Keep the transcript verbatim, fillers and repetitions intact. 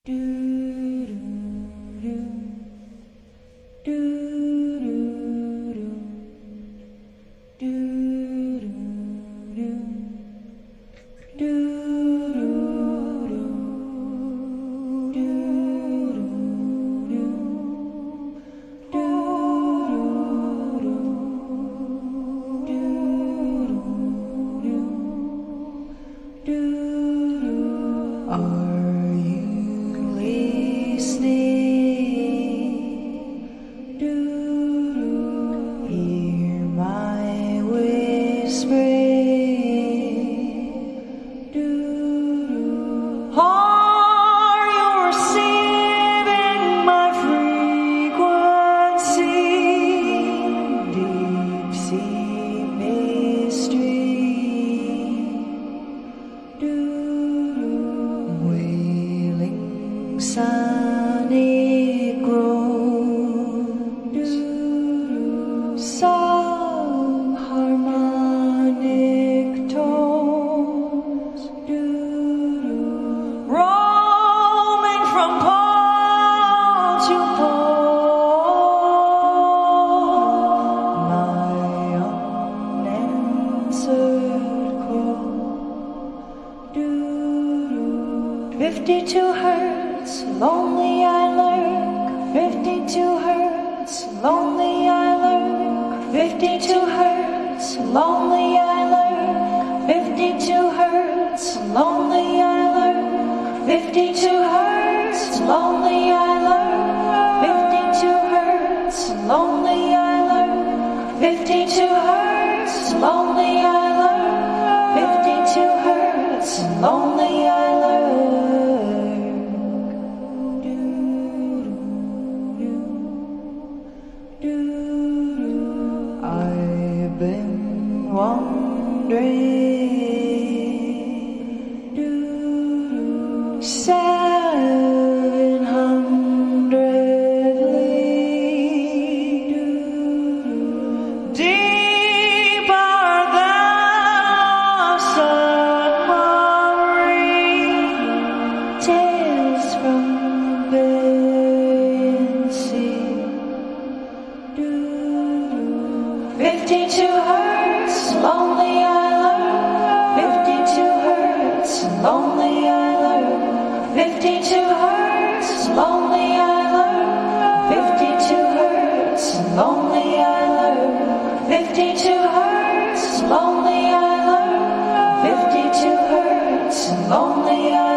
Do, do, do, do, do, do, do, do, do, do, Are you listening? Do, hear my whispering? Do, are you receiving my frequency? Deep sea mystery. Do, wailing sonic groans, some harmonic tones, roaming from pole to pole, my unanswered call. Fifty-two hertz, lonely I lurk. Fifty-two hertz, lonely I lurk. Fifty-two hertz, lonely I lurk. Fifty-two hertz, lonely I lurk. Fifty-two hertz, lonely I lurk. Fifty-two hertz, lonely I lurk. Fifty-two hertz, lonely I lurk. Fifty-two hertz, lonely I lurk. I've been wandering seven hundred leagues deeper than a submarine. Tales from the Bering Sea. Fifty-two hertz, lonely I lurk. Fifty-two hertz, lonely I lurk. Fifty-two hertz, lonely I lurk. Fifty-two hertz, lonely I lurk. Fifty-two hertz, lonely I lurk. Fifty-two hertz, lonely I lurk.